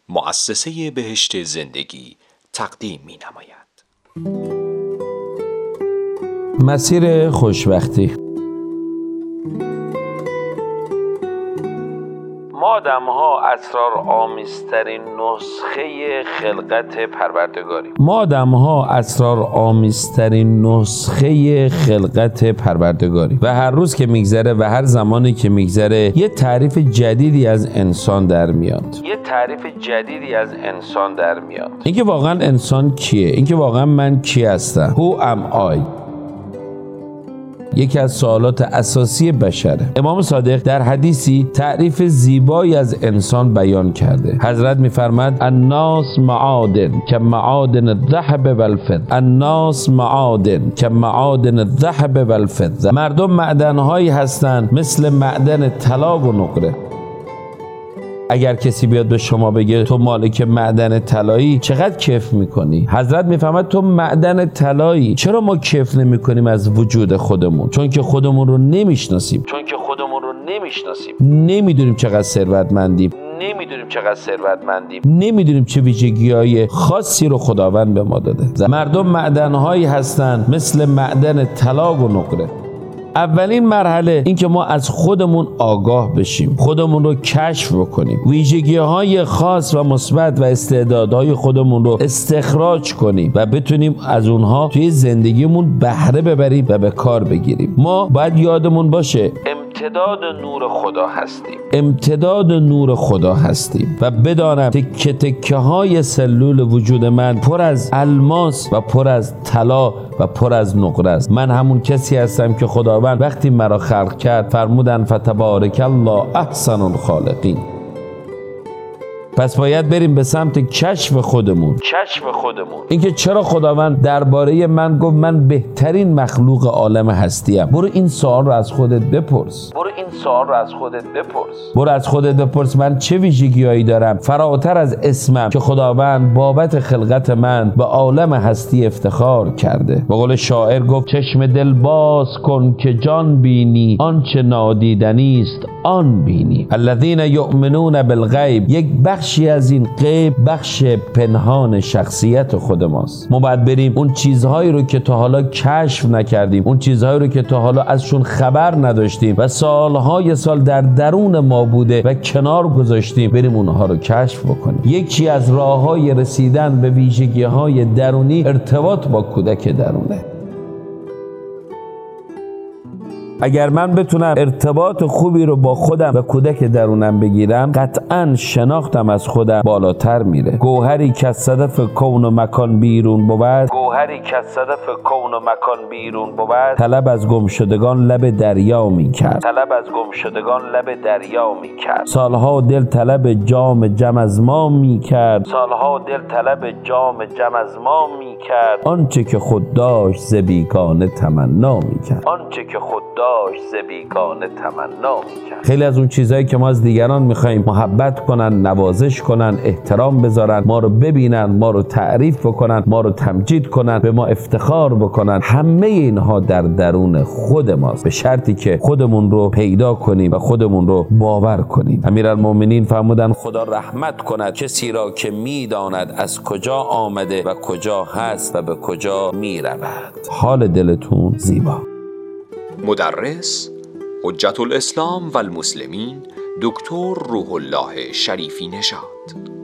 مؤسسه بهشت زندگی تقدیم می‌نماید. مسیر خوشبختی. ما آدم‌ها اسرارآمیزترین نسخه خلقت پروردگاری و هر روز که میگذره و هر زمانی که میگذره یه تعریف جدیدی از انسان در میاد. اینکه واقعا انسان کیه؟ اینکه واقعا من کی هستم؟ Who am I؟ یکی از سوالات اساسی بشره. امام صادق در حدیثی تعریف زیبایی از انسان بیان کرده. حضرت میفرماد الناس معادن کمعادن الذهب والفضه. مردم معدن‌هایی هستند مثل معدن طلا و نقره. اگر کسی بیاد به شما بگه تو مالک معدن طلایی، چقدر کیف میکنی؟ حضرت میفهمد تو معدن طلایی. چرا ما کیف نمیکنیم از وجود خودمون؟ چون که خودمون رو نمیشناسیم. نمیدونیم چقدر ثروتمندیم. نمیدونیم چه ویژگی‌های خاصی رو خداوند به ما داده. مردم معدن‌هایی هستند مثل معدن طلا و نقره. اولین مرحله این که ما از خودمون آگاه بشیم، خودمون رو کشف بکنیم، ویژگی‌های خاص و مثبت و استعدادهای خودمون رو استخراج کنیم و بتونیم از اونها توی زندگیمون بهره ببریم و به کار بگیریم. ما باید یادمون باشه امتداد نور خدا هستیم و بدانم تکه تکه های سلول وجود من پر از الماس و پر از طلا و پر از نقره است. من همون کسی هستم که خداوند وقتی مرا خلق کرد فرمودن فتبارک الله احسن الخالقین. پس باید بریم به سمت کشف خودمون. اینکه چرا خداوند درباره من گفت من بهترین مخلوق عالم هستیم. برو این سوال رو از خودت بپرس. برو از خودت بپرس من چه ویژگی‌هایی دارم فراتر از اسمم که خداوند بابت خلقت من به عالم هستی افتخار کرده. به قول شاعر گفت چشم دل باز کن که جان بینی، آنچه نادیدنی است آن بینی. الذین یؤمنون بالغیب. یک بخشی از این غیب بخش پنهان شخصیت خود ماست. ما باید بریم اون چیزهایی رو که تا حالا کشف نکردیم، اون چیزهایی رو که تا حالا ازشون خبر نداشتیم و سالهای سال در درون ما بوده و کنار گذاشتیم، بریم اونها رو کشف بکنیم. یکی از راههای رسیدن به ویژگی‌های درونی ارتباط با کودک درونه. اگر من بتونم ارتباط خوبی رو با خودم و کودک درونم بگیرم، قطعاً شناختم از خودم بالاتر میره. گوهری که از صدف کون و مکان بیرون بود، طلب از گمشدگان لب دریا میکرد. سالها دل طلب جام جم از ما میکرد. آنچه که خود داشت ز بیگانه تمنا میکرد. خیلی از اون چیزهایی که ما از دیگران میخوایم محبت کنن، نوازش کنن، احترام بذارن، ما رو ببینن، ما رو تعریف بکنن، ما رو تمجید کنن، به ما افتخار بکنن، همه اینها در درون خود ماست، به شرطی که خودمون رو پیدا کنیم و خودمون رو باور کنیم. امیرالمومنین فرمودن خدا رحمت کند کسی را که میداند از کجا آمده و کجا هست و به کجا میرود. حال دلتون زیبا. مدرس حجت الاسلام و المسلمین دکتر روح الله شریفی نژاد.